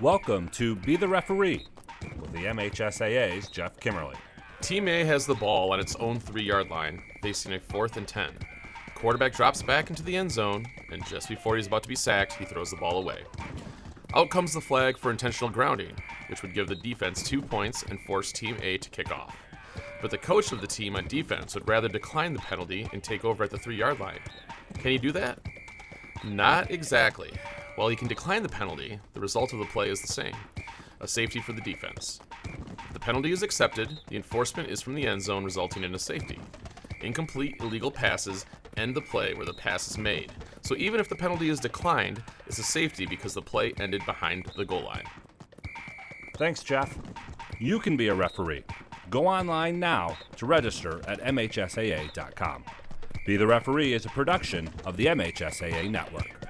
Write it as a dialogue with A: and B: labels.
A: Welcome to Be the Referee with the MHSAA's Jeff Kimmerly.
B: Team A has the ball on its own 3-yard line, facing a 4th and 10. Quarterback drops back into the end zone, and just before he's about to be sacked, he throws the ball away. Out comes the flag for intentional grounding, which would give the defense 2 points and force Team A to kick off. But the coach of the team on defense would rather decline the penalty and take over at the 3-yard line. Can he do that? Not exactly. While he can decline the penalty, the result of the play is the same: a safety for the defense. If the penalty is accepted, the enforcement is from the end zone, resulting in a safety. Incomplete illegal passes end the play where the pass is made. So even if the penalty is declined, it's a safety because the play ended behind the goal line.
A: Thanks, Jeff. You can be a referee. Go online now to register at MHSAA.com. Be the Referee is a production of the MHSAA Network.